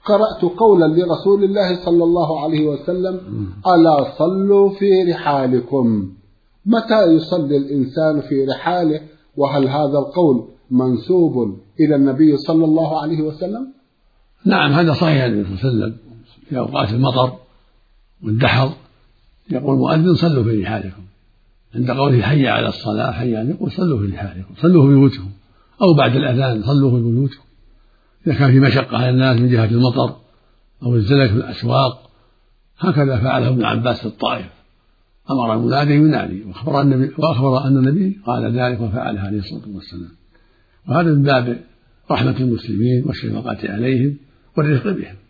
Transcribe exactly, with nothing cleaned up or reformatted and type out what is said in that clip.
قرأت قولا لرسول الله صلى الله عليه وسلم: ألا صلوا في رحالكم. متى يصلي الإنسان في رحاله؟ وهل هذا القول منسوب إلى النبي صلى الله عليه وسلم؟ نعم، هذا صحيح عن النبي صلى الله عليه وسلم في أوقات المطر والدحر يقول المؤذن: صلوا في رحالكم. عند قوله حي على الصلاة حي على يقول: صلوا في رحالكم، صلوا في بيوتكم، أو بعد الأذان صلوا في بيوتكم إذا كان في مشقة على الناس من جهة المطر أو الزلك في الأسواق. هكذا فعله ابن عباس في الطائف، أمر المنادي ينادي، وأخبر النبي وأخبر أن النبي قال ذلك وفعله عليه الصلاة والسلام. وهذا من باب رحمة المسلمين والشفقة عليهم والرفق بهم.